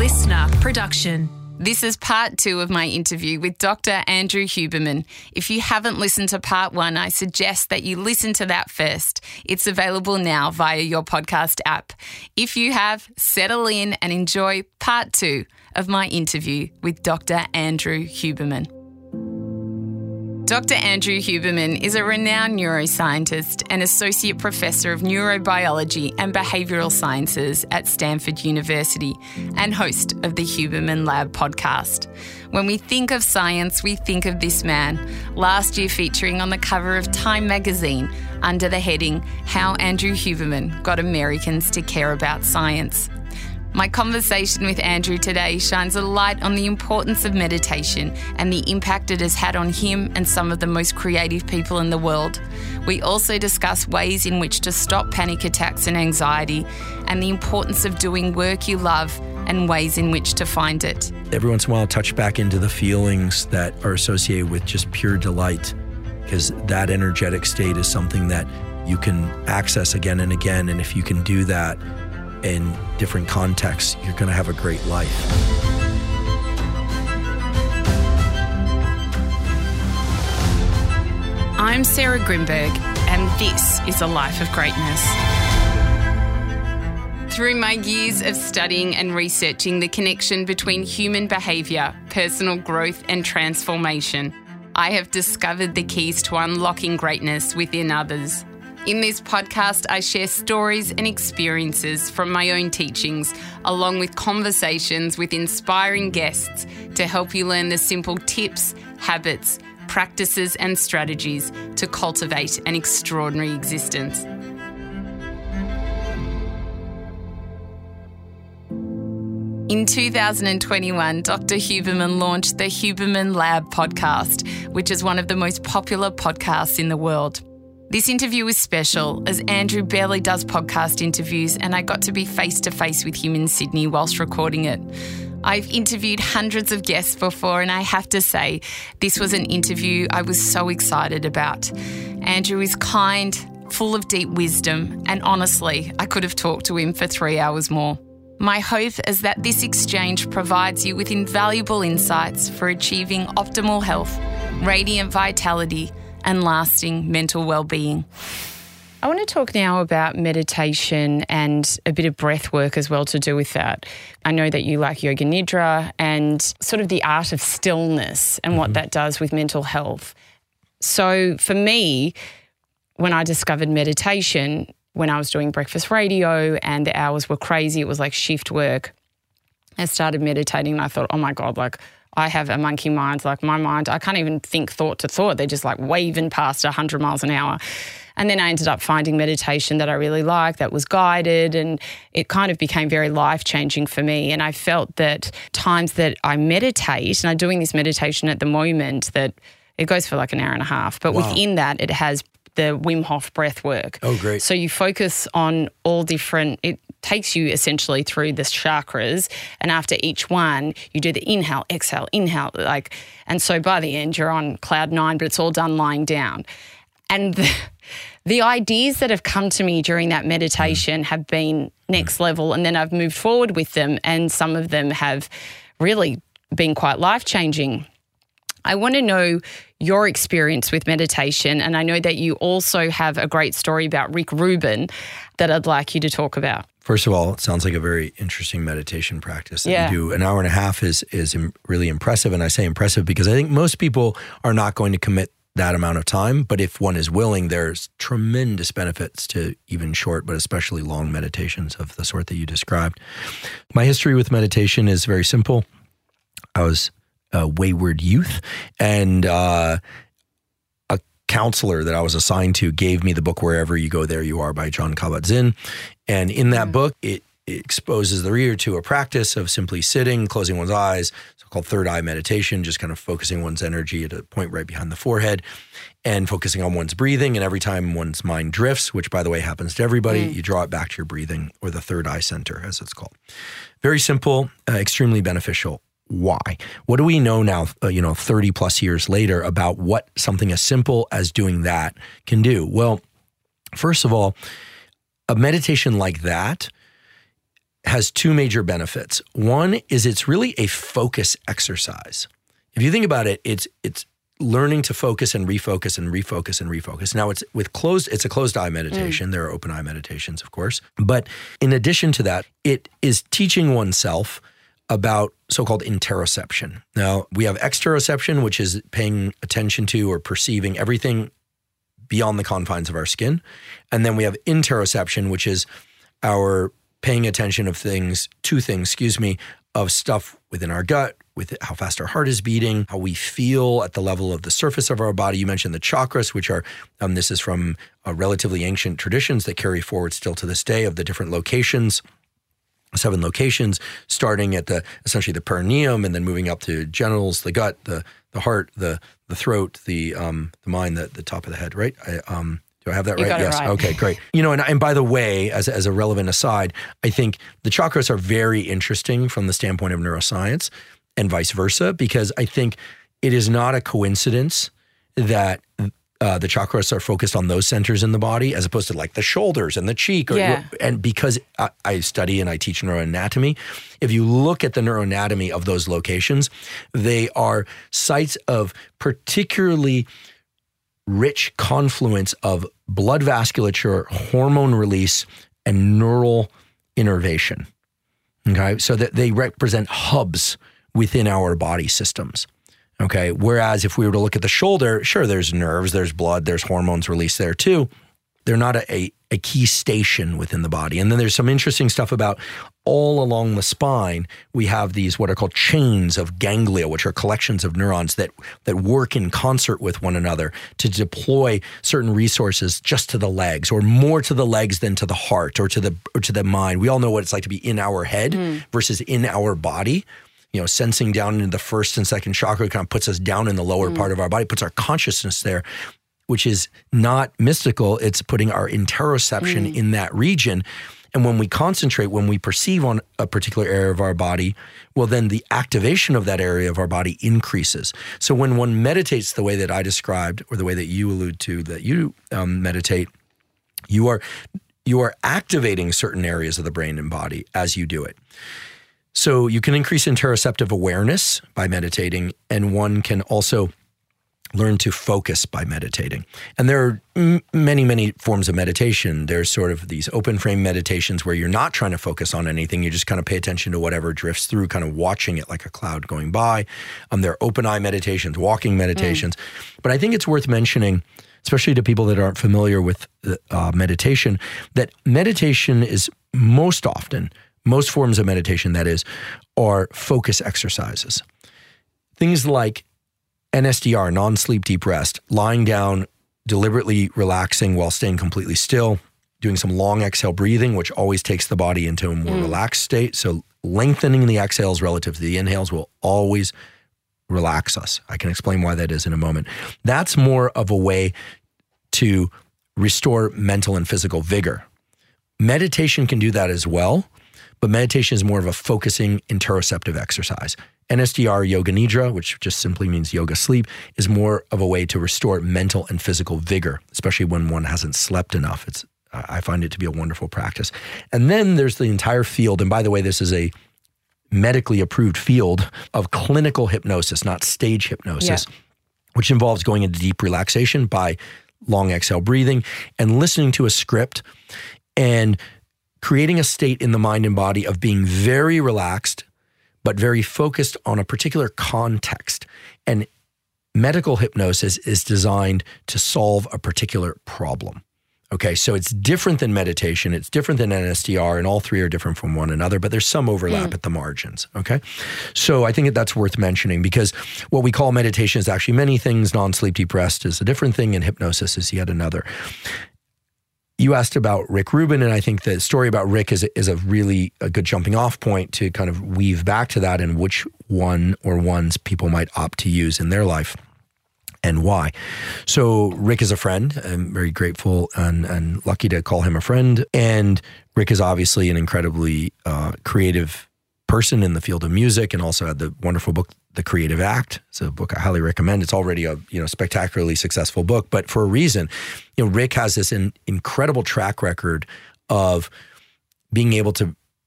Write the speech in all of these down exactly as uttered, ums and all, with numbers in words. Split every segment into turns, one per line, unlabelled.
listener production.
This is part two of my interview with Doctor Andrew Huberman. If you haven't listened to part one, I suggest that you listen to that first. It's available now via your podcast app. If you have, settle in and enjoy part two of my interview with Doctor Andrew Huberman. Doctor Andrew Huberman is a renowned neuroscientist and associate professor of neurobiology and behavioural sciences at Stanford University and host of the Huberman Lab podcast. When we think of science, we think of this man, last year featuring on the cover of Time magazine under the heading, How Andrew Huberman Got Americans to Care About Science. My conversation with Andrew today shines a light on the importance of meditation and the impact it has had on him and some of the most creative people in the world. We also discuss ways in which to stop panic attacks and anxiety and the importance of doing work you love and ways in which to find it.
Every once in a while, touch back into the feelings that are associated with just pure delight, because that energetic state is something that you can access again and again. And if you can do that in different contexts, you're going to have a great life.
I'm Sarah Grimberg, and this is A Life of Greatness. Through my years of studying and researching the connection between human behaviour, personal growth and transformation, I have discovered the keys to unlocking greatness within others. In this podcast, I share stories and experiences from my own teachings, along with conversations with inspiring guests to help you learn the simple tips, habits, practices and strategies to cultivate an extraordinary existence. In two thousand twenty-one, Doctor Huberman launched the Huberman Lab podcast, which is one of the most popular podcasts in the world. This interview is special as Andrew barely does podcast interviews and I got to be face-to-face with him in Sydney whilst recording it. I've interviewed hundreds of guests before and I have to say this was an interview I was so excited about. Andrew is kind, full of deep wisdom, and honestly, I could have talked to him for three hours more. My hope is that this exchange provides you with invaluable insights for achieving optimal health, radiant vitality, and lasting mental well-being. I want to talk now about meditation and a bit of breath work as well to do with that. I know that you like Yoga Nidra and sort of the art of stillness and mm-hmm. what that does with mental health. So for me, when I discovered meditation, when I was doing breakfast radio and the hours were crazy, it was like shift work, I started meditating and I thought, oh my God, like I have a monkey mind, like my mind, I can't even think thought to thought. They're just like waving past one hundred miles an hour. And then I ended up finding meditation that I really liked, that was guided, and it kind of became very life-changing for me. And I felt that times that I meditate, and I'm doing this meditation at the moment that it goes for like an hour and a half, but wow. within that it has the Wim Hof breath work.
Oh, great.
So you focus on all different, it takes you essentially through the chakras, and after each one you do the inhale, exhale, inhale, like, and so by the end you're on cloud nine, but it's all done lying down. And the, the ideas that have come to me during that meditation have been next level, and then I've moved forward with them, and some of them have really been quite life-changing. I want to know your experience with meditation, and I know that you also have a great story about Rick Rubin that I'd like you to talk about.
First of all, it sounds like a very interesting meditation practice that
yeah.
you do. An hour and a half is is really impressive, and I say impressive because I think most people are not going to commit that amount of time, but if one is willing, there's tremendous benefits to even short, but especially long meditations of the sort that you described. My history with meditation is very simple. I was a wayward youth, and uh, a counselor that I was assigned to gave me the book Wherever You Go, There You Are by Jon Kabat-Zinn. And in that mm-hmm. book, it, it exposes the reader to a practice of simply sitting, closing one's eyes, so-called third eye meditation, just kind of focusing one's energy at a point right behind the forehead and focusing on one's breathing. And every time one's mind drifts, which by the way happens to everybody, mm. you draw it back to your breathing, or the third eye center, as it's called. Very simple, uh, extremely beneficial. Why? What do we know now, uh, you know, thirty plus years later about what something as simple as doing that can do? Well, first of all, a meditation like that has two major benefits. One is it's really a focus exercise. If you think about it, it's it's learning to focus and refocus and refocus and refocus. Now it's with closed, it's a closed eye meditation. Mm. There are open eye meditations, of course. But in addition to that, it is teaching oneself about so-called interoception. Now we have exteroception, which is paying attention to or perceiving everything beyond the confines of our skin. And then we have interoception, which is our paying attention of things, to things, excuse me, of stuff within our gut, with how fast our heart is beating, how we feel at the level of the surface of our body. You mentioned the chakras, which are, um, this is from uh, relatively ancient traditions that carry forward still to this day of the different locations, seven locations, starting at the essentially the perineum and then moving up to genitals, the gut, the the heart, the the throat, the um the mind, the, the top of the head, right? I, um, do I have that
you
right?
Got
yes.
It right.
Okay, great. You know, and, and by the way, as, as a relevant aside, I think the chakras are very interesting from the standpoint of neuroscience and vice versa, because I think it is not a coincidence that uh, the chakras are focused on those centers in the body as opposed to like the shoulders and the cheek. Or,
yeah.
And because I, I study and I teach neuroanatomy, if you look at the neuroanatomy of those locations, they are sites of particularly rich confluence of blood vasculature, hormone release, and neural innervation. Okay, so that they represent hubs within our body systems. Okay, whereas if we were to look at the shoulder, sure, there's nerves, there's blood, there's hormones released there too. They're not a, a, a key station within the body. And then there's some interesting stuff about all along the spine, we have these what are called chains of ganglia, which are collections of neurons that that work in concert with one another to deploy certain resources just to the legs, or more to the legs than to the heart or to the or to the mind. We all know what it's like to be in our head mm. versus in our body. You know, sensing down into the first and second chakra kind of puts us down in the lower mm. part of our body, puts our consciousness there, which is not mystical. It's putting our interoception mm. in that region. And when we concentrate, when we perceive on a particular area of our body, well, then the activation of that area of our body increases. So when one meditates the way that I described, or the way that you allude to that you um, meditate, you are you are activating certain areas of the brain and body as you do it. So you can increase interoceptive awareness by meditating, and one can also learn to focus by meditating. And there are m- many, many forms of meditation. There's sort of these open frame meditations where you're not trying to focus on anything. You just kind of pay attention to whatever drifts through, kind of watching it like a cloud going by. Um, there are open eye meditations, walking meditations. Mm. But I think it's worth mentioning, especially to people that aren't familiar with uh, meditation, that meditation is most often, most forms of meditation, that is, are focus exercises. Things like N S D R, non-sleep deep rest, lying down, deliberately relaxing while staying completely still, doing some long exhale breathing, which always takes the body into a more mm. relaxed state. So lengthening the exhales relative to the inhales will always relax us. I can explain why that is in a moment. That's more of a way to restore mental and physical vigor. Meditation can do that as well, but meditation is more of a focusing interoceptive exercise. N S D R, Yoga Nidra, which just simply means yoga sleep, is more of a way to restore mental and physical vigor, especially when one hasn't slept enough. It's I find it to be a wonderful practice. And then there's the entire field, and by the way, this is a medically approved field of clinical hypnosis, not stage hypnosis, yeah. which involves going into deep relaxation by long exhale breathing and listening to a script and creating a state in the mind and body of being very relaxed, but very focused on a particular context. And medical hypnosis is designed to solve a particular problem. Okay, so it's different than meditation, it's different than N S D R, and all three are different from one another, but there's some overlap mm. at the margins, okay? So I think that that's worth mentioning, because what we call meditation is actually many things. Non-sleep deep rest is a different thing, and hypnosis is yet another. You asked about Rick Rubin, and I think the story about Rick is, is a really a good jumping off point to kind of weave back to that and which one or ones people might opt to use in their life and why. So Rick is a friend. I'm very grateful and, and lucky to call him a friend. And Rick is obviously an incredibly uh, creative person in the field of music, and also had the wonderful book, The Creative Act. It's a book I highly recommend. It's already a you know spectacularly successful book, but for a reason. You know, Rick has this in, incredible track record of being able to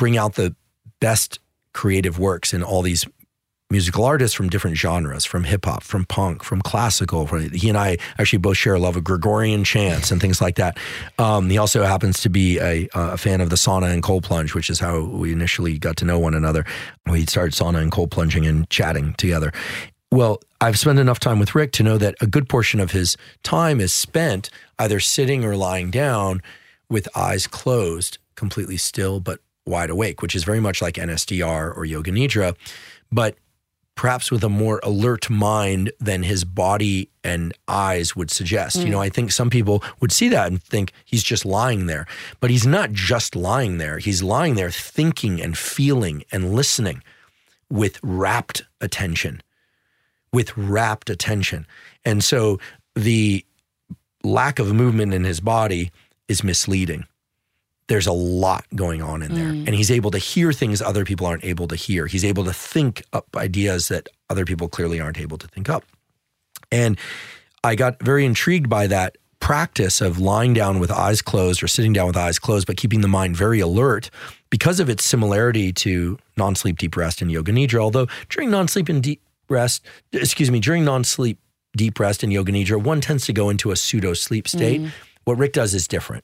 bring out the best creative works in all these musical artists from different genres, from hip hop, from punk, from classical. He and I actually both share a love of Gregorian chants and things like that. Um, he also happens to be a, a fan of the sauna and cold plunge, which is how we initially got to know one another. We started sauna and cold plunging and chatting together. Well, I've spent enough time with Rick to know that a good portion of his time is spent either sitting or lying down with eyes closed, completely still but wide awake, which is very much like N S D R or Yoga Nidra, but perhaps with a more alert mind than his body and eyes would suggest. Mm. You know, I think some people would see that and think he's just lying there. But he's not just lying there. He's lying there thinking and feeling and listening with rapt attention, with rapt attention. And so the lack of movement in his body is misleading. There's a lot going on in there. Mm. And he's able to hear things other people aren't able to hear. He's able to think up ideas that other people clearly aren't able to think up. And I got very intrigued by that practice of lying down with eyes closed or sitting down with eyes closed, but keeping the mind very alert because of its similarity to non-sleep deep rest and Yoga Nidra. Although during non-sleep and deep rest, excuse me, during non-sleep deep rest and Yoga Nidra, one tends to go into a pseudo sleep state. Mm. What Rick does is different.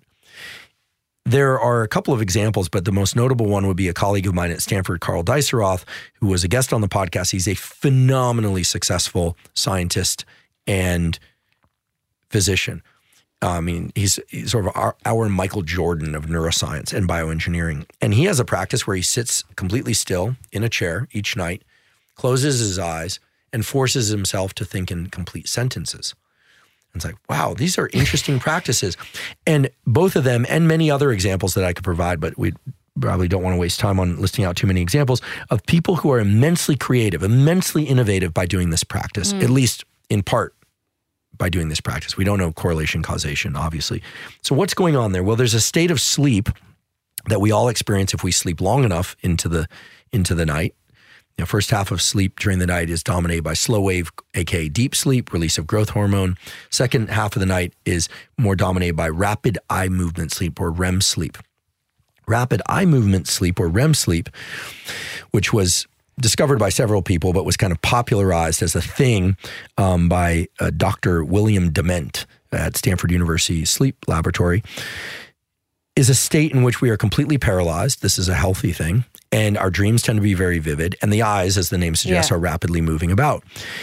There are a couple of examples, but the most notable one would be a colleague of mine at Stanford, Carl Diceroth, who was a guest on the podcast. He's a phenomenally successful scientist and physician. I mean, he's, he's sort of our, our Michael Jordan of neuroscience and bioengineering. And he has a practice where he sits completely still in a chair each night, closes his eyes, and forces himself to think in complete sentences. It's like, wow, these are interesting practices. And both of them and many other examples that I could provide, but we probably don't want to waste time on listing out too many examples of people who are immensely creative, immensely innovative by doing this practice, mm. at least in part by doing this practice. We don't know correlation causation, obviously. So what's going on there? Well, there's a state of sleep that we all experience if we sleep long enough into the into the night. The first half of sleep during the night is dominated by slow wave, aka deep sleep, release of growth hormone. Second half of the night is more dominated by rapid eye movement sleep or R E M sleep. Rapid eye movement sleep or R E M sleep, which was discovered by several people but was kind of popularized as a thing um, by uh, Doctor William Dement at Stanford University Sleep Laboratory, is a state in which we are completely paralyzed. This is a healthy thing. And our dreams tend to be very vivid. And the eyes, as the name suggests, yeah. are rapidly moving about.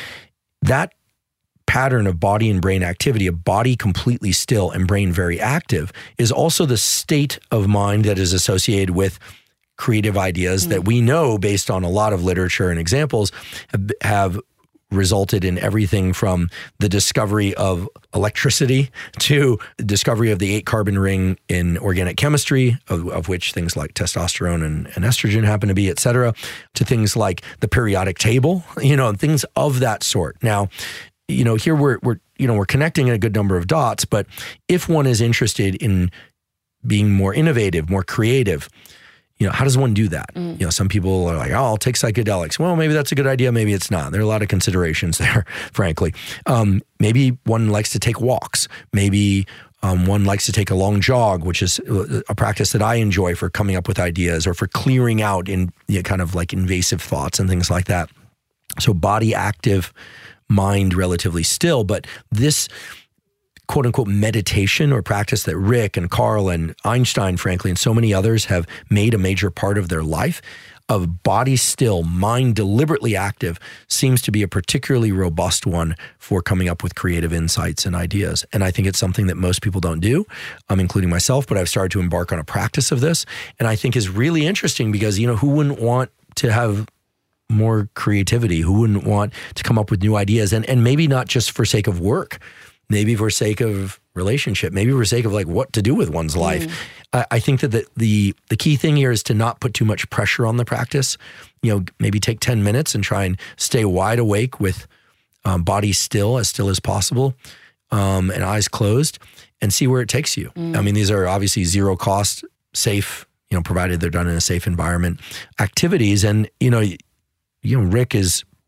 That pattern of body and brain activity, a body completely still and brain very active, is also the state of mind that is associated with creative ideas mm. that we know, based on a lot of literature and examples, have, have resulted in everything from the discovery of electricity to the discovery of the eight carbon ring in organic chemistry, of, of which things like testosterone and, and estrogen happen to be, et cetera, to things like the periodic table, you know, and things of that sort. Now, you know, here we're, we're, you know, we're connecting a good number of dots, but if one is interested in being more innovative, more creative, you know, how does one do that? Mm. You know, some people are like, oh, I'll take psychedelics. Well, maybe that's a good idea. Maybe it's not. There are a lot of considerations there, frankly. Um, maybe one likes to take walks. Maybe um, one likes to take a long jog, which is a practice that I enjoy for coming up with ideas or for clearing out in you know, kind of like invasive thoughts and things like that. So body active, mind relatively still. But this quote unquote meditation or practice that Rick and Carl and Einstein, frankly, and so many others have made a major part of their life, of body still, mind deliberately active, seems to be a particularly robust one for coming up with creative insights and ideas. And I think it's something that most people don't do, um, including myself, but I've started to embark on a practice of this. And I think is really interesting because, you know, who wouldn't want to have more creativity? Who wouldn't want to come up with new ideas? And, and maybe not just for sake of work, maybe for sake of relationship, maybe for sake of like what to do with one's life. Mm. I, I think that the, the the key thing here is to not put too much pressure on the practice. You know, maybe take ten minutes and try and stay wide awake with um, body still, as still as possible, um, and eyes closed, and see where it takes you. Mm. I mean, these are obviously zero cost, safe, you know, provided they're done in a safe environment, activities. And, you know, you know, Rick is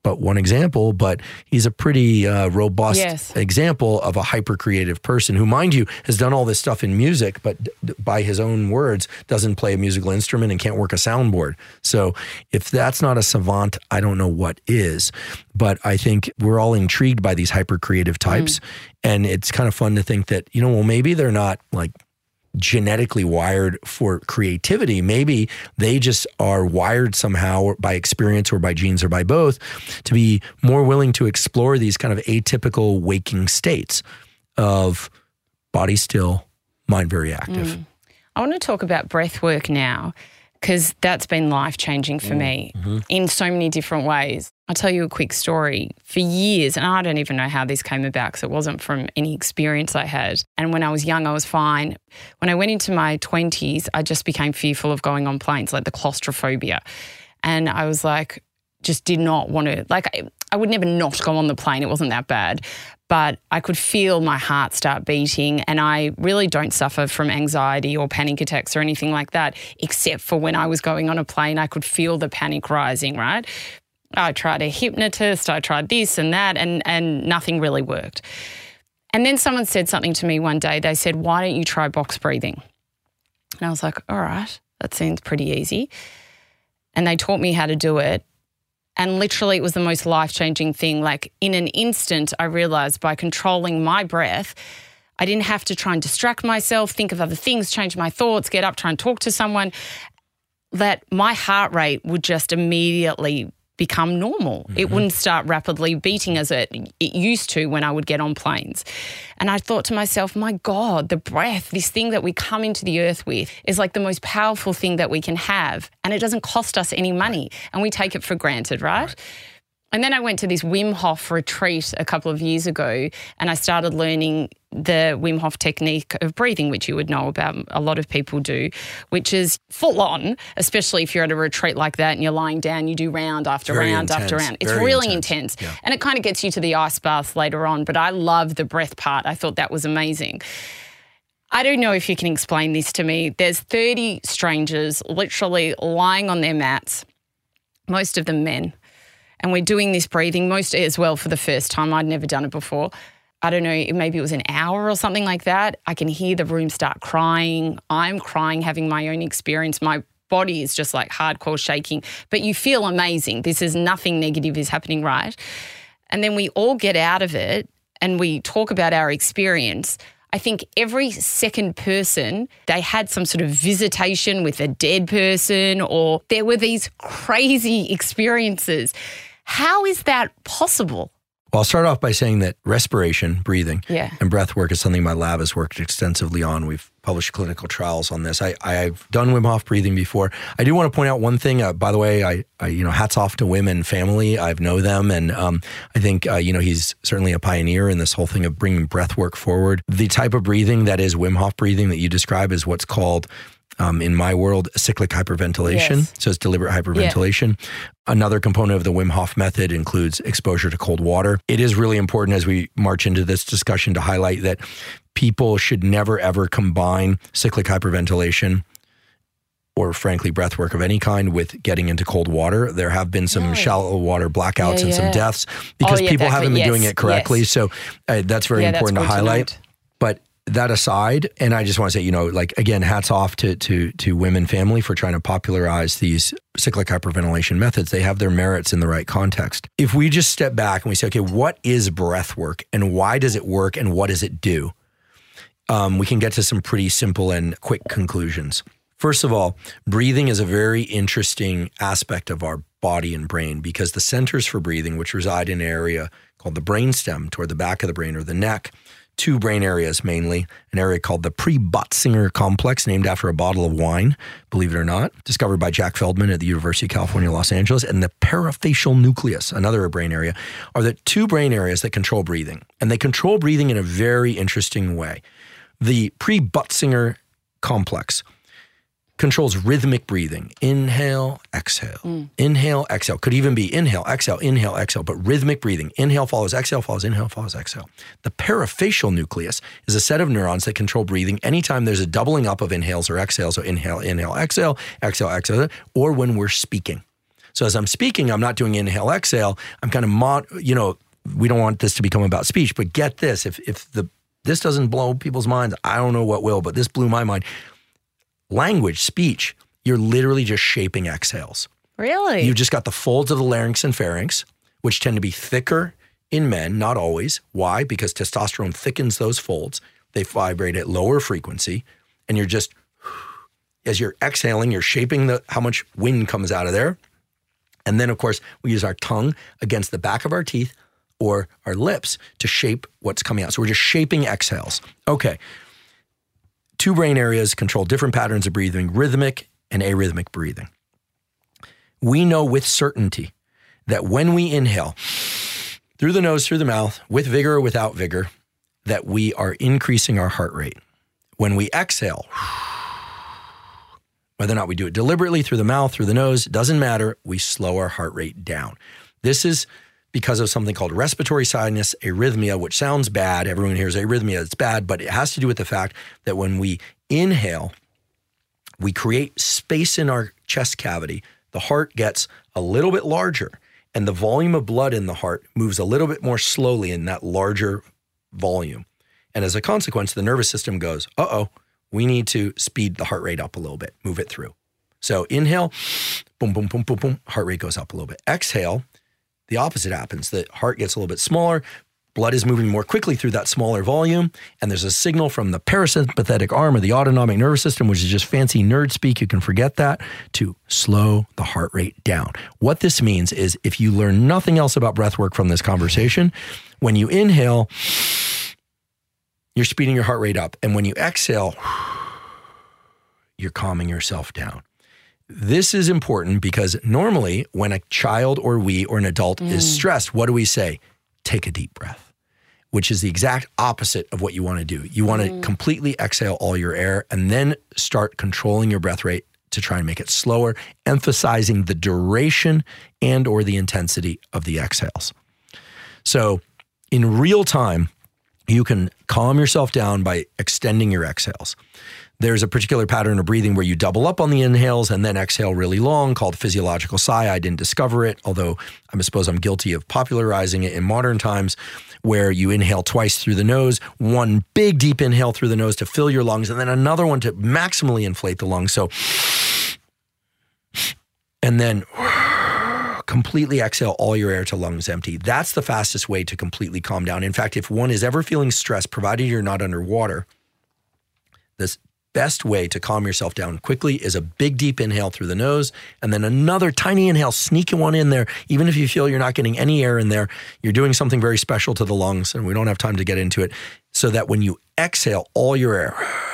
but one example, but he's a pretty uh, robust
Yes.
example of a hyper-creative person who, mind you, has done all this stuff in music, but d- by his own words, doesn't play a musical instrument and can't work a soundboard. So if that's not a savant, I don't know what is. But I think we're all intrigued by these hyper-creative types. Mm. And it's kind of fun to think that, you know, well, maybe they're not like genetically wired for creativity. Maybe they just are wired somehow by experience or by genes or by both to be more willing to explore these kind of atypical waking states of body still, mind very active. Mm.
I want to talk about breath work now, because that's been life-changing for mm. me mm-hmm. in so many different ways. I'll tell you a quick story. For years, and I don't even know how this came about because it wasn't from any experience I had. And when I was young, I was fine. When I went into my twenties, I just became fearful of going on planes, like the claustrophobia. And I was like, just did not want to, like I, I would never not go on the plane. It wasn't that bad. But I could feel my heart start beating, and I really don't suffer from anxiety or panic attacks or anything like that, except for when I was going on a plane, I could feel the panic rising, right? I tried a hypnotist, I tried this and that, and, and nothing really worked. And then someone said something to me one day. They said, why don't you try box breathing? And I was like, all right, that seems pretty easy. And they taught me how to do it. And literally it was the most life-changing thing. Like in an instant, I realised by controlling my breath, I didn't have to try and distract myself, think of other things, change my thoughts, get up, try and talk to someone, that my heart rate would just immediately become normal. Mm-hmm. It wouldn't start rapidly beating as it, it used to when I would get on planes. And I thought to myself, my God, the breath, this thing that we come into the earth with is like the most powerful thing that we can have. And it doesn't cost us any money. And we take it for granted, right? right. And then I went to this Wim Hof retreat a couple of years ago, and I started learning the Wim Hof technique of breathing, which you would know about, a lot of people do, which is full on, especially if you're at a retreat like that and you're lying down, you do round after
Very
round
intense.
after round. It's
Very
really
intense.
intense.
Yeah.
And it kind of gets you to the ice bath later on, but I love the breath part. I thought that was amazing. I don't know if you can explain this to me. There's thirty strangers literally lying on their mats, most of them men. And we're doing this breathing, most as well for the first time. I'd never done it before. I don't know, maybe it was an hour or something like that. I can hear the room start crying. I'm crying, having my own experience. My body is just like hardcore shaking. But you feel amazing. This is nothing negative is happening, right? And then we all get out of it and we talk about our experience. I think every second person, they had some sort of visitation with a dead person, or there were these crazy experiences. How is that possible?
Well, I'll start off by saying that respiration, breathing,
yeah.
and breath work is something my lab has worked extensively on. We've published clinical trials on this. I, I've done Wim Hof breathing before. I do want to point out one thing. Uh, by the way, I, I, you know, hats off to Wim and family. I know them, and um, I think uh, you know he's certainly a pioneer in this whole thing of bringing breath work forward. The type of breathing that is Wim Hof breathing that you describe is what's called, Um, in my world, cyclic hyperventilation.
Yes.
So it's deliberate hyperventilation. Yeah. Another component of the Wim Hof method includes exposure to cold water. It is really important as we march into this discussion to highlight that people should never, ever combine cyclic hyperventilation or frankly breath work of any kind with getting into cold water. There have been some no. shallow water blackouts
yeah,
and
yeah.
some deaths because
oh, yeah,
people haven't been
yes,
doing it correctly.
Yes.
So uh, that's very
yeah,
important
that's
to highlight.
To
but that aside, and I just want to say, you know, like, again, hats off to to to Wim and family for trying to popularize these cyclic hyperventilation methods. They have their merits in the right context. If we just step back and we say, okay, what is breath work and why does it work and what does it do? Um, we can get to some pretty simple and quick conclusions. First of all, breathing is a very interesting aspect of our body and brain because the centers for breathing, which reside in an area called the brainstem toward the back of the brain or the neck, two brain areas mainly, an area called the Pre-Botzinger complex, named after a bottle of wine, believe it or not, discovered by Jack Feldman at the University of California, Los Angeles, and the parafacial nucleus, another brain area, are the two brain areas that control breathing. And they control breathing in a very interesting way. The Pre-Botzinger complex controls rhythmic breathing. Inhale, exhale. Mm. Inhale, exhale. Could even be inhale, exhale, inhale, exhale, but rhythmic breathing. Inhale follows exhale follows inhale follows exhale. The parafacial nucleus is a set of neurons that control breathing anytime there's a doubling up of inhales or exhales. So inhale, inhale, exhale, exhale, exhale, or when we're speaking. So as I'm speaking, I'm not doing inhale, exhale. I'm kind of, mod, you know, we don't want this to become about speech, but get this. If if the this doesn't blow people's minds, I don't know what will, but this blew my mind. Language, speech, you're literally just shaping exhales.
Really?
You've just got the folds of the larynx and pharynx, which tend to be thicker in men, not always. Why? Because testosterone thickens those folds. They vibrate at lower frequency, and you're just, as you're exhaling, you're shaping the how much wind comes out of there. And then, of course, we use our tongue against the back of our teeth or our lips to shape what's coming out. So we're just shaping exhales. Okay. Two brain areas control different patterns of breathing, rhythmic and arrhythmic breathing. We know with certainty that when we inhale through the nose, through the mouth, with vigor or without vigor, that we are increasing our heart rate. When we exhale, whether or not we do it deliberately through the mouth, through the nose, it doesn't matter. We slow our heart rate down. This is because of something called respiratory sinus arrhythmia, which sounds bad. Everyone hears arrhythmia, it's bad, but it has to do with the fact that when we inhale, we create space in our chest cavity. The heart gets a little bit larger, and the volume of blood in the heart moves a little bit more slowly in that larger volume. And as a consequence, the nervous system goes, uh-oh, we need to speed the heart rate up a little bit, move it through. So inhale, boom, boom, boom, boom, boom, heart rate goes up a little bit. Exhale, the opposite happens. The heart gets a little bit smaller, blood is moving more quickly through that smaller volume, and there's a signal from the parasympathetic arm of the autonomic nervous system, which is just fancy nerd speak, you can forget that, to slow the heart rate down. What this means is if you learn nothing else about breath work from this conversation, when you inhale, you're speeding your heart rate up, and when you exhale, you're calming yourself down. This is important because normally when a child or we or an adult mm. is stressed, what do we say? Take a deep breath, which is the exact opposite of what you want to do. You want mm. to completely exhale all your air and then start controlling your breath rate to try and make it slower, emphasizing the duration and or the intensity of the exhales. So in real time, you can calm yourself down by extending your exhales. There's a particular pattern of breathing where you double up on the inhales and then exhale really long called physiological sigh. I didn't discover it, although I suppose I'm guilty of popularizing it in modern times, where you inhale twice through the nose, one big deep inhale through the nose to fill your lungs, and then another one to maximally inflate the lungs. So, and then completely exhale all your air to lungs empty. That's the fastest way to completely calm down. In fact, if one is ever feeling stressed, provided you're not underwater, this best way to calm yourself down quickly is a big deep inhale through the nose and then another tiny inhale, sneaking one in there. Even if you feel you're not getting any air in there, you're doing something very special to the lungs, and we don't have time to get into it, so that when you exhale all your air,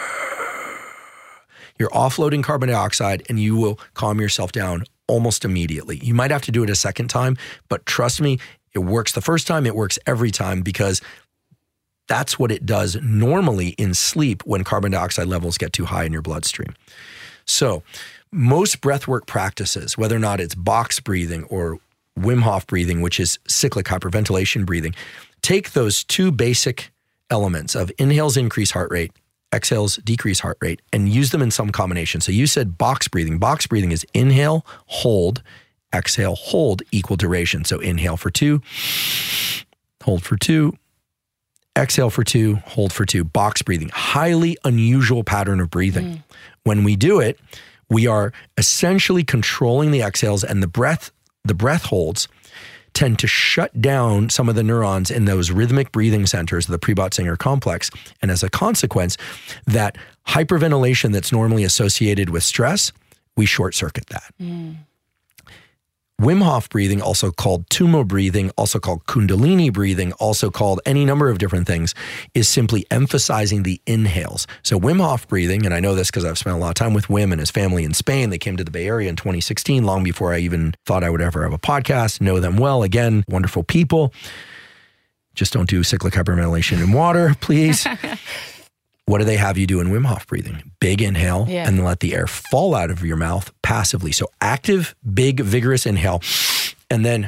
you're offloading carbon dioxide and you will calm yourself down almost immediately. You might have to do it a second time, but trust me, it works the first time, it works every time, because that's what it does normally in sleep when carbon dioxide levels get too high in your bloodstream. So most breathwork practices, whether or not it's box breathing or Wim Hof breathing, which is cyclic hyperventilation breathing, take those two basic elements of inhales increase heart rate, exhales decrease heart rate, and use them in some combination. So you said box breathing. Box breathing is inhale, hold, exhale, hold, equal duration. So inhale for two, hold for two, exhale for two, hold for two, box breathing. Highly unusual pattern of breathing. Mm. When we do it, we are essentially controlling the exhales, and the breath, the breath holds tend to shut down some of the neurons in those rhythmic breathing centers, the Prebot-Singer complex. And as a consequence, that hyperventilation that's normally associated with stress, we short circuit that. Mm. Wim Hof breathing, also called Tumo breathing, also called Kundalini breathing, also called any number of different things, is simply emphasizing the inhales. So Wim Hof breathing, and I know this because I've spent a lot of time with Wim and his family in Spain. They came to the Bay Area in twenty sixteen, long before I even thought I would ever have a podcast. Know them well. Again, wonderful people. Just don't do cyclic hyperventilation in water, please. What do they have you do in Wim Hof breathing? Big inhale, yeah. and then let the air fall out of your mouth passively. So active, big, vigorous inhale, and then,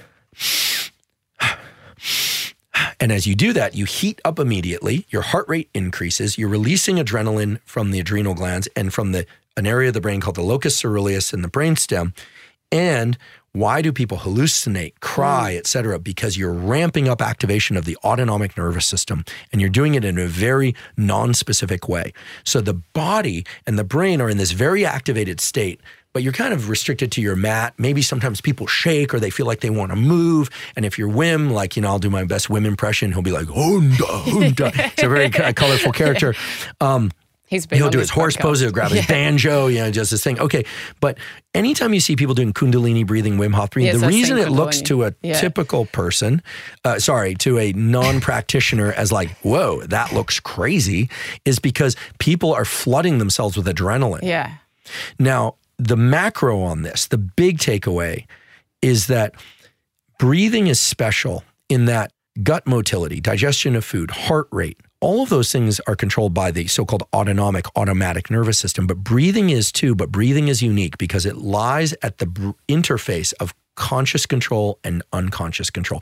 and as you do that, you heat up immediately. Your heart rate increases. You're releasing adrenaline from the adrenal glands and from the an area of the brain called the locus coeruleus in the brainstem. And Why do people hallucinate, cry, mm. et cetera? Because you're ramping up activation of the autonomic nervous system, and you're doing it in a very non-specific way. So the body and the brain are in this very activated state, but you're kind of restricted to your mat. Maybe sometimes people shake or they feel like they want to move. And if you're Wim, like, you know, I'll do my best Wim impression. He'll be like, Honda, Honda. It's a very colorful character. Um,
He's been
He'll
on
do
this
his horse
podcast.
pose, he'll grab his
yeah.
banjo, you know, just this thing. Okay, but anytime you see people doing Kundalini breathing, Wim Hof breathing,
Yes,
the
I've
reason
seen
it looks
Kundalini.
to a
Yeah.
typical person, uh, sorry, to a non-practitioner as like, whoa, that looks crazy, is because people are flooding themselves with adrenaline.
Yeah.
Now, the macro on this, the big takeaway is that breathing is special in that gut motility, digestion of food, heart rate, all of those things are controlled by the so-called autonomic, automatic nervous system. But breathing is too, but breathing is unique because it lies at the br- interface of conscious control and unconscious control.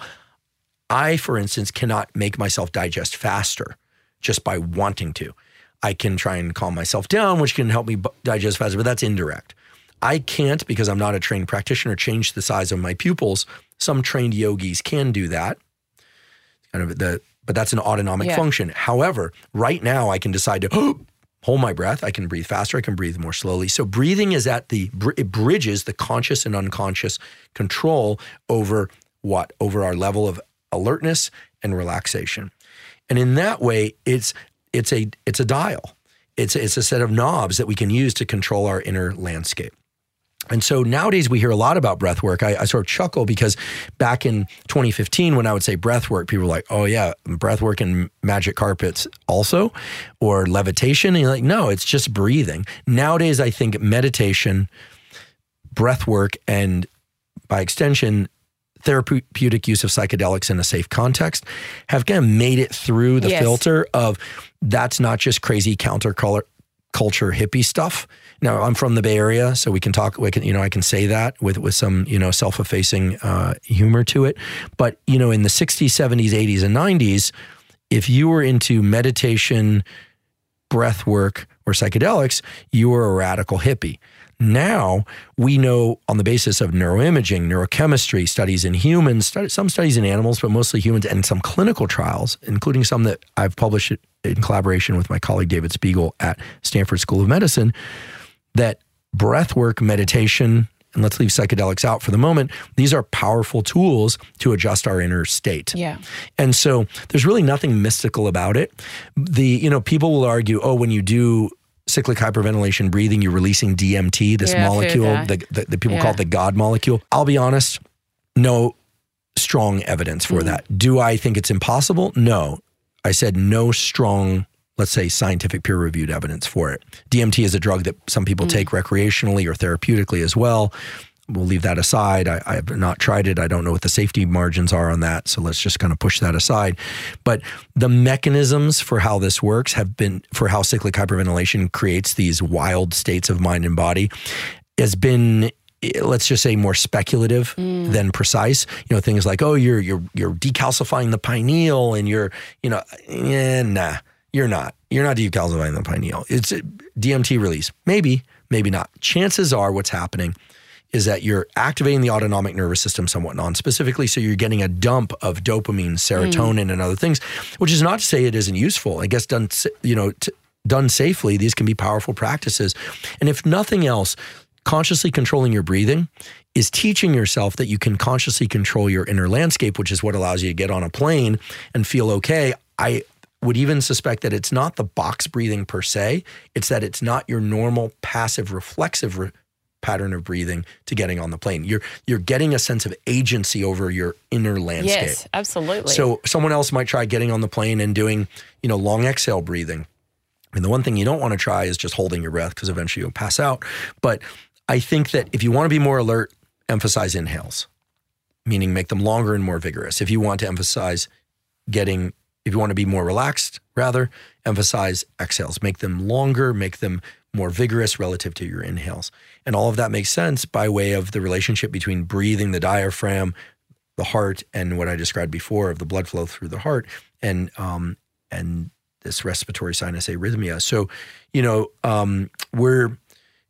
I, for instance, cannot make myself digest faster just by wanting to. I can try and calm myself down, which can help me b- digest faster, but that's indirect. I can't, because I'm not a trained practitioner, change the size of my pupils. Some trained yogis can do that. Kind of the, but that's an autonomic
yeah.
function. However, right now I can decide to oh, hold my breath. I can breathe faster. I can breathe more slowly. So breathing is at the, it bridges the conscious and unconscious control over what? Over our level of alertness and relaxation. And in that way, it's it's a it's a dial. It's it's a set of knobs that we can use to control our inner landscape. And so nowadays we hear a lot about breath work. I, I sort of chuckle because back in twenty fifteen, when I would say breath work, people were like, oh yeah, breath work and magic carpets also, or levitation. And you're like, no, it's just breathing. Nowadays, I think meditation, breath work, and by extension, therapeutic use of psychedelics in a safe context have kind of made it through the
yes.
filter of that's not just crazy counterculture culture hippie stuff. Now, I'm from the Bay Area, so we can talk, we can, you know, I can say that with, with some, you know, self-effacing uh, humor to it. But, you know, in the sixties, seventies, eighties, and nineties, if you were into meditation, breath work, or psychedelics, you were a radical hippie. Now, we know on the basis of neuroimaging, neurochemistry, studies in humans, stu- some studies in animals, but mostly humans, and some clinical trials, including some that I've published in collaboration with my colleague David Spiegel at Stanford School of Medicine, that breath work, meditation, and let's leave psychedelics out for the moment, these are powerful tools to adjust our inner state.
Yeah.
And so there's really nothing mystical about it. The, you know, people will argue, oh, when you do cyclic hyperventilation breathing, you're releasing D M T, this
yeah,
molecule that the, the, the people
yeah.
call it the God molecule. I'll be honest, no strong evidence for mm. that. Do I think it's impossible? No. I said no strong, let's say, scientific peer-reviewed evidence for it. D M T is a drug that some people mm. take recreationally or therapeutically as well. We'll leave that aside. I, I have not tried it. I don't know what the safety margins are on that. So let's just kind of push that aside. But the mechanisms for how this works have been, for how cyclic hyperventilation creates these wild states of mind and body, has been, let's just say, more speculative mm. than precise. You know, things like, oh, you're you're you're decalcifying the pineal, and you're, you know, eh, nah, you're not. You're not decalcifying the pineal. It's a D M T release. Maybe, maybe not. Chances are what's happening is that you're activating the autonomic nervous system somewhat non-specifically, so you're getting a dump of dopamine, serotonin, mm. and other things, which is not to say it isn't useful. I guess done, you know, t- done safely, these can be powerful practices. And if nothing else, consciously controlling your breathing is teaching yourself that you can consciously control your inner landscape, which is what allows you to get on a plane and feel okay. I would even suspect that it's not the box breathing per se, it's that it's not your normal passive reflexive re- pattern of breathing to getting on the plane. You're you're getting a sense of agency over your inner landscape.
Yes, absolutely.
So someone else might try getting on the plane and doing, you know, long exhale breathing. And the one thing you don't want to try is just holding your breath, because eventually you'll pass out. But I think that if you want to be more alert, emphasize inhales, meaning make them longer and more vigorous. If you want to emphasize getting, if you want to be more relaxed, rather, emphasize exhales. Make them longer, make them more vigorous relative to your inhales. And all of that makes sense by way of the relationship between breathing, the diaphragm, the heart, and what I described before of the blood flow through the heart, and um, and this respiratory sinus arrhythmia. So, you know, um, we're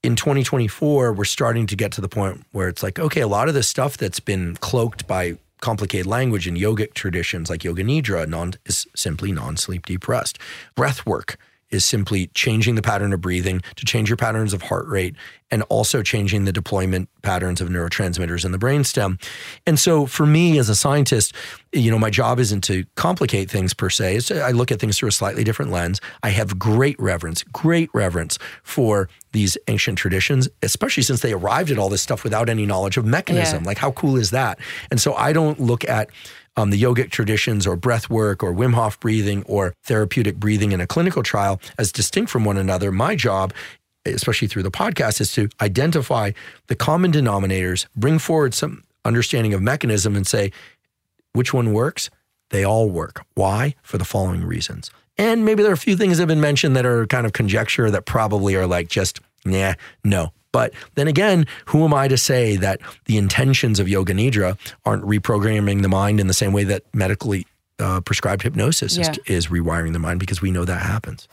in twenty twenty-four, we're starting to get to the point where it's like, okay, a lot of this stuff that's been cloaked by complicated language in yogic traditions like Yoga Nidra non, is simply non-sleep deep rest. Breath work is simply changing the pattern of breathing to change your patterns of heart rate and also changing the deployment patterns of neurotransmitters in the brainstem. And so for me as a scientist, you know, my job isn't to complicate things per se. It's, I look at things through a slightly different lens. I have great reverence, great reverence for these ancient traditions, especially since they arrived at all this stuff without any knowledge of mechanism. Yeah. Like how cool is that? And so I don't look at Um, the yogic traditions or breath work or Wim Hof breathing or therapeutic breathing in a clinical trial as distinct from one another. My job, especially through the podcast, is to identify the common denominators, bring forward some understanding of mechanism and say, which one works? They all work. Why? For the following reasons. And maybe there are a few things that have been mentioned that are kind of conjecture that probably are like just, nah, no. But then again, who am I to say that the intentions of Yoga Nidra aren't reprogramming the mind in the same way that medically uh, prescribed hypnosis yeah. is, is rewiring the mind, because we know that happens.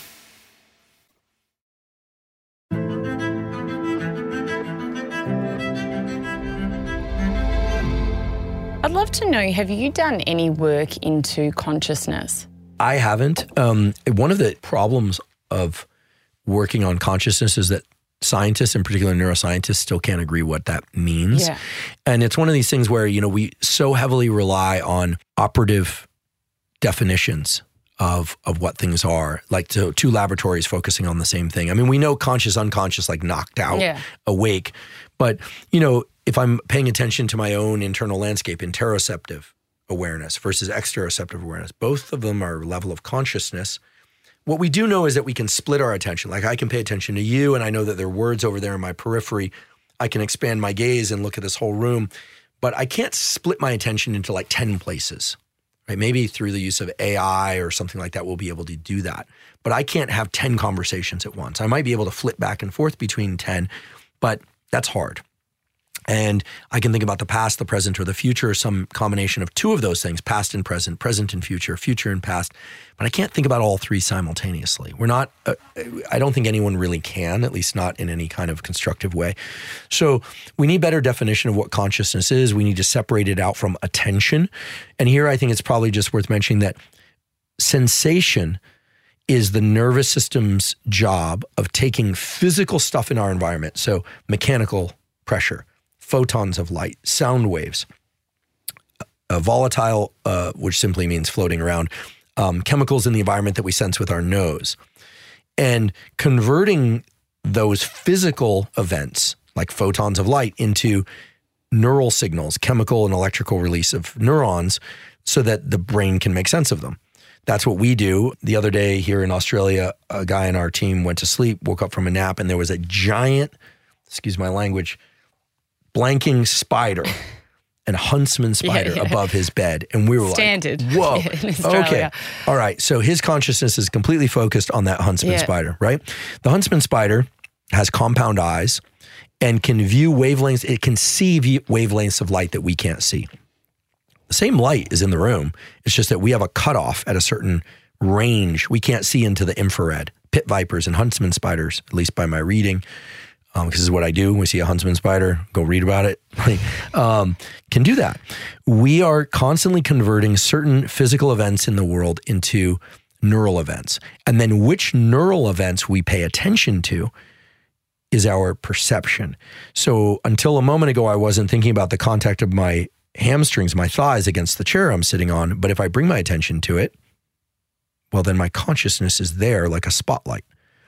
I'd love to know, have you done any work into consciousness?
I haven't. Um, one of the problems of working on consciousness is that scientists, in particular neuroscientists, still can't agree what that means. Yeah. And it's one of these things where, you know, we so heavily rely on operative definitions of of what things are, like to, two laboratories focusing on the same thing. I mean, we know conscious, unconscious, like knocked out, yeah. awake. But, you know, if I'm paying attention to my own internal landscape, interoceptive awareness versus exteroceptive awareness, both of them are a level of consciousness. What we do know is that we can split our attention. Like I can pay attention to you and I know that there are words over there in my periphery. I can expand my gaze and look at this whole room, but I can't split my attention into like ten places, right? Maybe through the use of A I or something like that, we'll be able to do that. But I can't have ten conversations at once. I might be able to flip back and forth between ten, but that's hard. And I can think about the past, the present, or the future, some combination of two of those things, past and present, present and future, future and past. But I can't think about all three simultaneously. We're not, uh, I don't think anyone really can, at least not in any kind of constructive way. So we need better definition of what consciousness is. We need to separate it out from attention. And here I think it's probably just worth mentioning that sensation is the nervous system's job of taking physical stuff in our environment. So mechanical pressure, photons of light, sound waves, a volatile, uh, which simply means floating around, um, chemicals in the environment that we sense with our nose, and converting those physical events like photons of light into neural signals, chemical and electrical release of neurons, so that the brain can make sense of them. That's what we do. The other day here in Australia, a guy in our team went to sleep, woke up from a nap, and there was a giant, excuse my language, blanking spider and huntsman spider yeah, yeah. above his bed. And we were
Standard.
like, whoa, okay. All right. So his consciousness is completely focused on that huntsman yeah. spider, right? The huntsman spider has compound eyes and can view wavelengths. It can see wavelengths of light that we can't see. The same light is in the room. It's just that we have a cutoff at a certain range. We can't see into the infrared. Pit vipers and huntsman spiders, at least by my reading, Um, because this is what I do. When we see a huntsman spider, go read about it, um, can do that. We are constantly converting certain physical events in the world into neural events. And then which neural events we pay attention to is our perception. So until a moment ago, I wasn't thinking about the contact of my hamstrings, my thighs against the chair I'm sitting on. But if I bring my attention to it, well, then my consciousness is there like a spotlight.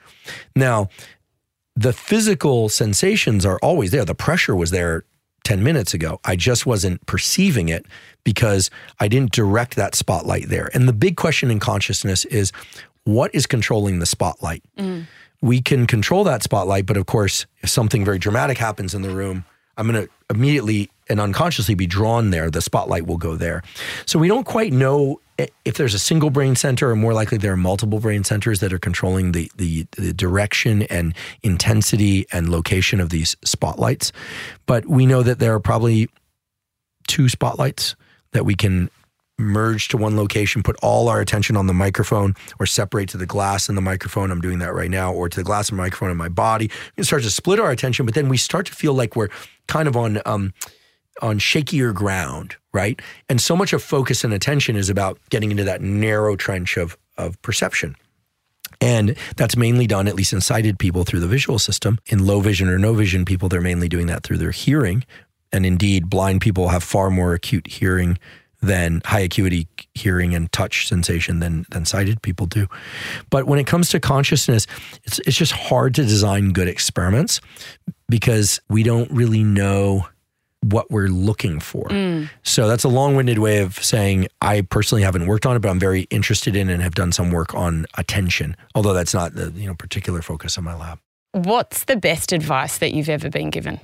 Now, the physical sensations are always there. The pressure was there ten minutes ago. I just wasn't perceiving it because I didn't direct that spotlight there. And the big question in consciousness is, what is controlling the spotlight? Mm. We can control that spotlight, but of course, if something very dramatic happens in the room, I'm going to immediately and unconsciously be drawn there. The spotlight will go there. So we don't quite know if there's a single brain center, or more likely there are multiple brain centers that are controlling the, the, the direction and intensity and location of these spotlights. But we know that there are probably two spotlights that we can merge to one location, put all our attention on the microphone, or separate to the glass and the microphone. I'm doing that right now, or to the glass and microphone in my body. We start to split our attention, but then we start to feel like we're kind of on um, on shakier ground, right? And so much of focus and attention is about getting into that narrow trench of of perception. And that's mainly done, at least in sighted people, through the visual system. In low vision or no vision people, they're mainly doing that through their hearing. And indeed, blind people have far more acute hearing than high acuity hearing and touch sensation than than sighted people do. But when it comes to consciousness, it's it's just hard to design good experiments because we don't really know what we're looking for. Mm. So that's a long-winded way of saying I personally haven't worked on it, but I'm very interested in and have done some work on attention, although that's not the you know particular focus of my lab.
What's the best advice that you've ever been given?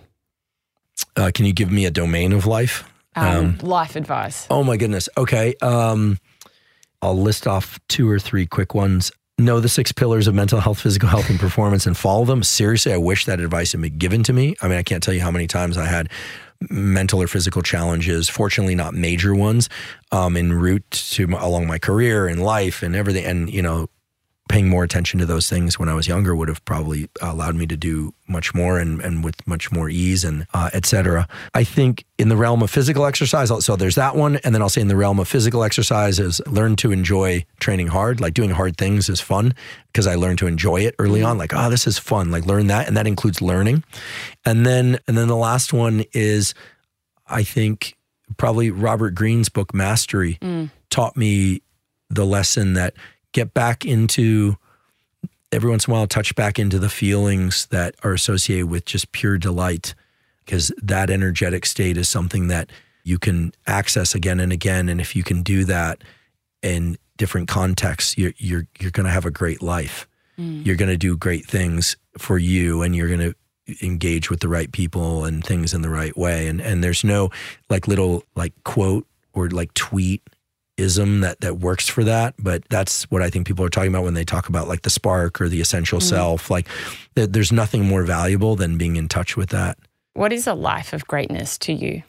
Uh, can you give me a domain of life?
Um, um, life advice.
Oh my goodness. Okay. Um, I'll list off two or three quick ones. Know the six pillars of mental health, physical health, and performance and follow them. Seriously, I wish that advice had been given to me. I mean, I can't tell you how many times I had mental or physical challenges, fortunately not major ones, um, en route to along my career and life and everything. And, you know, paying more attention to those things when I was younger would have probably allowed me to do much more and, and with much more ease and uh, et cetera. I think in the realm of physical exercise, so there's that one. And then I'll say in the realm of physical exercise is learn to enjoy training hard. Like doing hard things is fun because I learned to enjoy it early on. Like, oh, this is fun. Like learn that. And that includes learning. And then, and then the last one is, I think probably Robert Greene's book, Mastery, mm. taught me the lesson that get back into, every once in a while, touch back into the feelings that are associated with just pure delight, because that energetic state is something that you can access again and again. And if you can do that in different contexts, you're you're, you're going to have a great life. Mm. You're going to do great things for you, and you're going to engage with the right people and things in the right way. And and there's no like little like quote or like tweet ism that that works for that, but that's what I think people are talking about when they talk about like the spark or the essential mm. self. Like th- there's nothing more valuable than being in touch with that.
What is a life of greatness to you?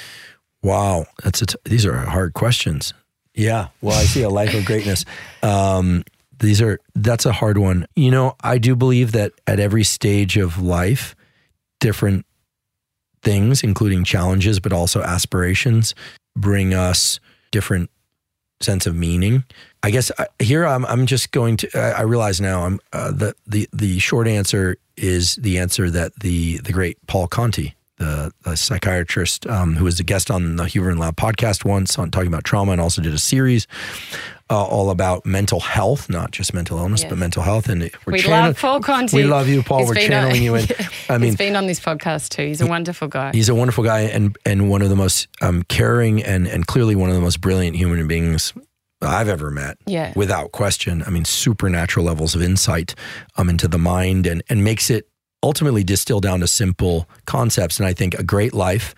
Wow, that's a t- these are hard questions. Yeah, well, I see a life of greatness. Um, these are that's a hard one. You know, I do believe that at every stage of life, different things, including challenges, but also aspirations, bring us different sense of meaning. I guess I, here I'm I'm just going to I, I realize now I'm uh, the the the short answer is the answer that the the great Paul Conti, the, the psychiatrist um, who was a guest on the Huberman Lab podcast once on talking about trauma, and also did a series uh, all about mental health, not just mental illness, yes. but mental health. And we're
we
channel-
love Paul Conti.
We love you, Paul.
He's
we're channeling on, you in. I mean,
he's been on this podcast too. He's a wonderful guy.
He's a wonderful guy, and and one of the most um, caring and and clearly one of the most brilliant human beings I've ever met.
Yeah,
without question. I mean, supernatural levels of insight um, into the mind, and and makes it ultimately distill down to simple concepts. And I think a great life,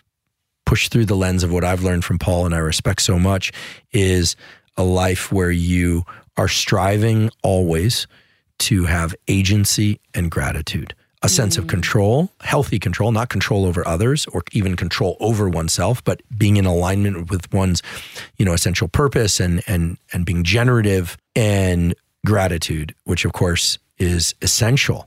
pushed through the lens of what I've learned from Paul and I respect so much, is a life where you are striving always to have agency and gratitude, a sense of control, healthy control, not control over others or even control over oneself, but being in alignment with one's, you know, essential purpose and and and being generative, and gratitude, which of course is essential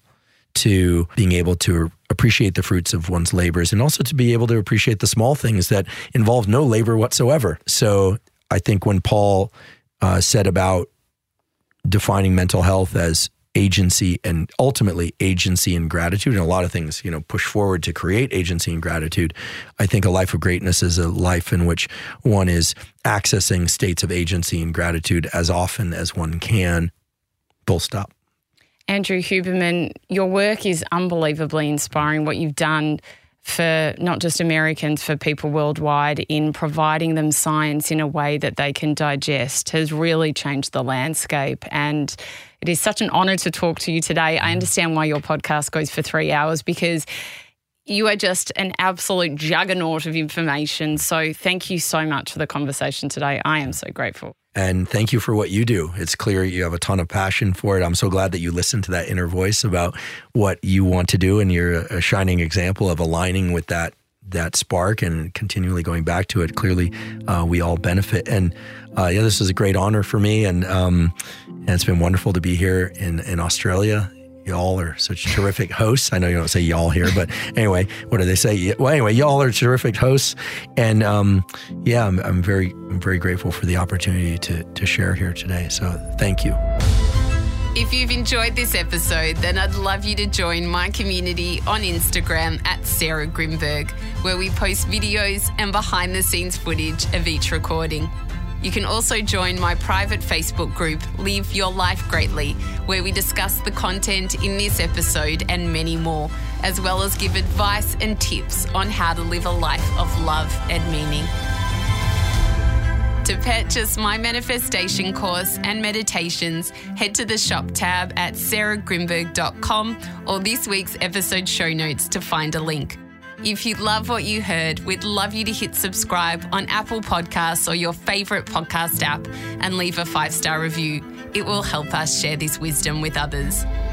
to being able to appreciate the fruits of one's labors, and also to be able to appreciate the small things that involve no labor whatsoever. So I think when Paul uh, said about defining mental health as agency and ultimately agency and gratitude, and a lot of things, you know, push forward to create agency and gratitude, I think a life of greatness is a life in which one is accessing states of agency and gratitude as often as one can. Full stop.
Andrew Huberman, your work is unbelievably inspiring. What you've done for not just Americans, for people worldwide, in providing them science in a way that they can digest has really changed the landscape. And it is such an honour to talk to you today. I understand why your podcast goes for three hours because you are just an absolute juggernaut of information. So thank you so much for the conversation today. I am so grateful.
And thank you for what you do. It's clear you have a ton of passion for it. I'm so glad that you listen to that inner voice about what you want to do, and you're a shining example of aligning with that that spark and continually going back to it. Clearly, uh, we all benefit. And uh, yeah, this is a great honor for me. And, um, and it's been wonderful to be here in, in Australia. Y'all are such terrific hosts. I know you don't say y'all here, but anyway, what do they say? Well, anyway, y'all are terrific hosts. And um, yeah, I'm, I'm very I'm very grateful for the opportunity to, to share here today. So thank you.
If you've enjoyed this episode, then I'd love you to join my community on Instagram at Sarah Grimberg, where we post videos and behind the scenes footage of each recording. You can also join my private Facebook group, Live Your Life Greatly, where we discuss the content in this episode and many more, as well as give advice and tips on how to live a life of love and meaning. To purchase my manifestation course and meditations, head to the shop tab at sarah grimberg dot com or this week's episode show notes to find a link. If you love what you heard, we'd love you to hit subscribe on Apple Podcasts or your favourite podcast app and leave a five-star review. It will help us share this wisdom with others.